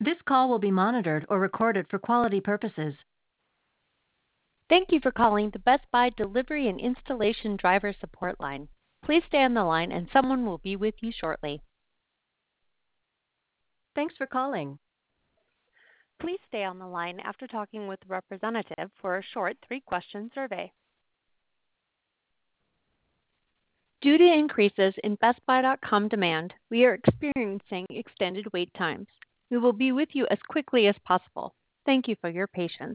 This call will be monitored or recorded for quality purposes. Thank you for calling the Best Buy Delivery and Installation Driver Support Line. Please stay on the line and someone will be with you shortly. Thanks for calling. Please stay on the line after talking with a representative for a short 3-question survey. Due to increases in BestBuy.com demand, we are experiencing extended wait times. We will be with you as quickly as possible. Thank you for your patience.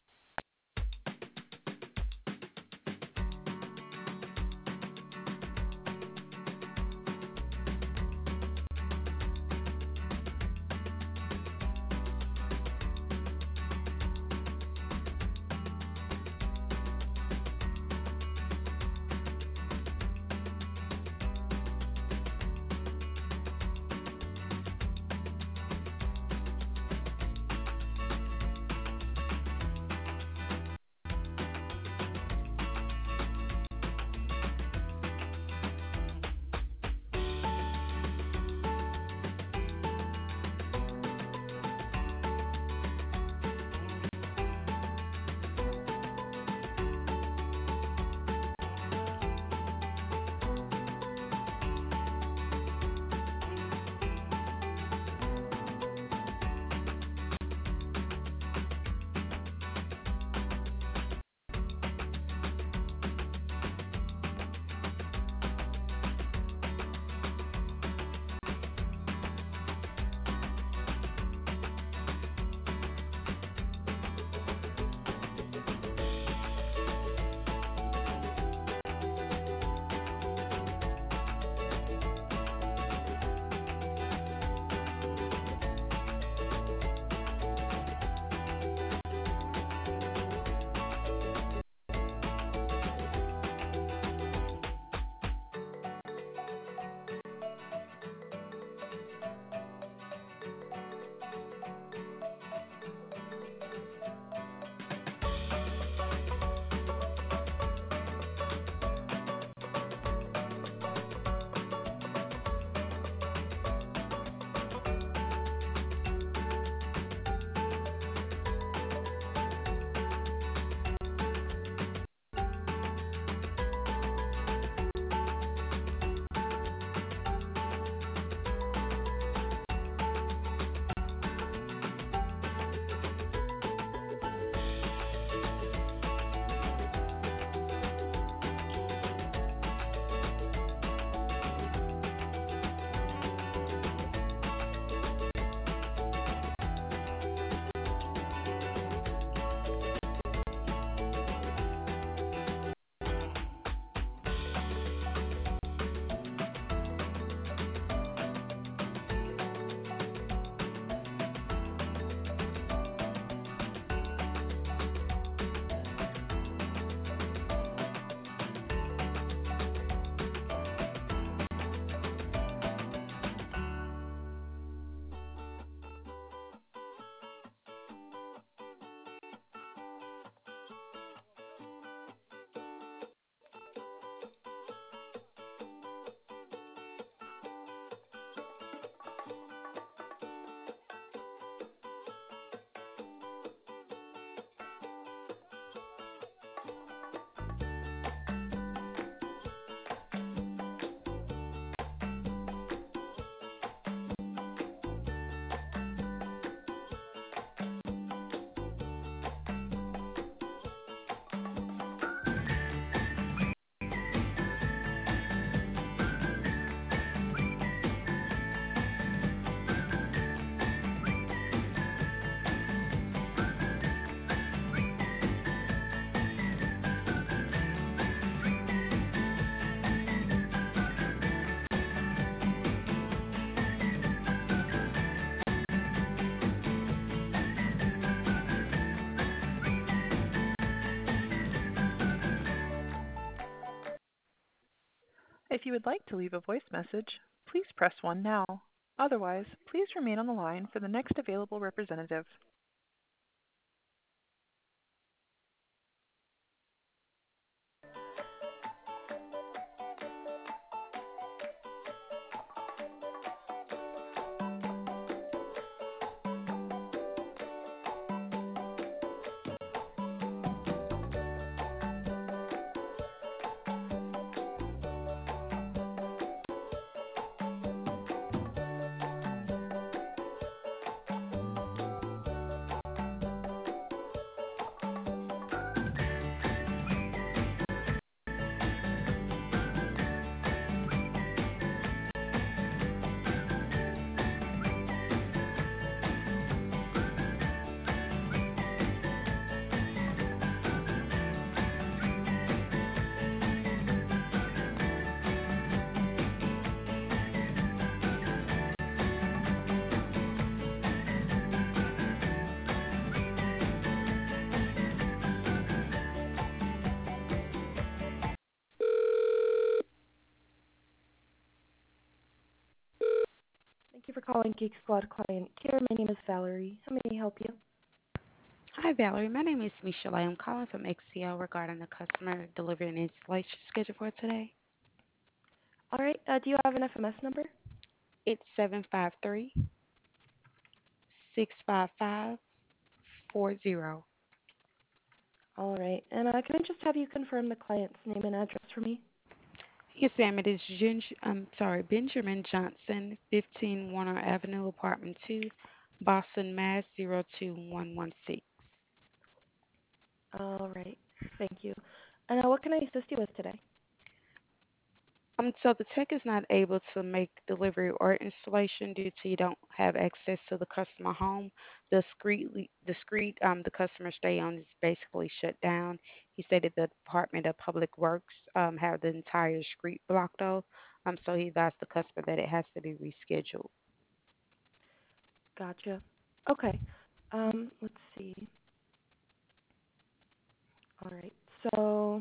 If you would like to leave a voice message, please press 1 now. Otherwise, please remain on the line for the next available representative. calling Geek Squad Client Care. My name is Valerie. How may I help you? Hi, Valerie. My name is Michelle. I am calling from XCL regarding the customer delivery and installation schedule for today. All right. Do you have an FMS number? It's 753-655-40. All right. And can I just have you confirm the client's name and address for me? Yes, ma'am. It is Benjamin Johnson, 15 Warner Avenue, Apartment 2, Boston, Mass. 02116. All right. Thank you. And what can I assist you with today? So the tech is not able to make delivery or installation due to you don't have access to the customer home. The customer stay on is basically shut down. He stated the Department of Public Works have the entire street blocked off. So he advised the customer that it has to be rescheduled. Gotcha. Okay. Let's see. All right. So,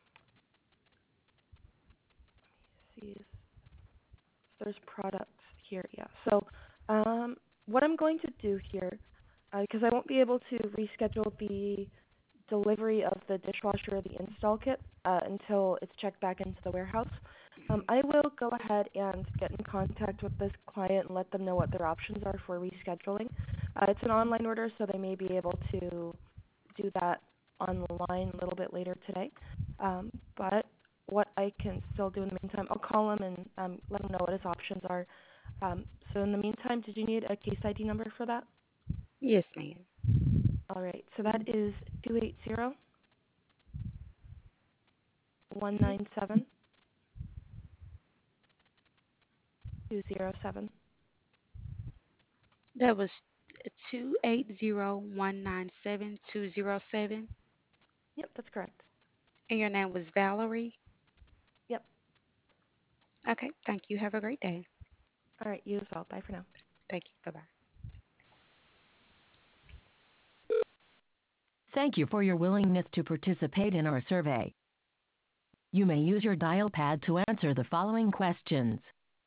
let me see. There's products here. Yeah. So, what I'm going to do here, because I won't be able to reschedule the delivery of the dishwasher or the install kit until it's checked back into the warehouse. I will go ahead and get in contact with this client and let them know what their options are for rescheduling. It's an online order, so they may be able to do that online a little bit later today. But what I can still do in the meantime, I'll call him and let him know what his options are. So in the meantime, did you need a case ID number for that? Yes, ma'am. All right, so that is 280-197-207. That was 280-197-207. Yep, that's correct. And your name was Valerie. Yep. Okay, thank you. Have a great day. All right, you as well. Bye for now. Thank you. Bye-bye. Thank you for your willingness to participate in our survey. You may use your dial pad to answer the following questions.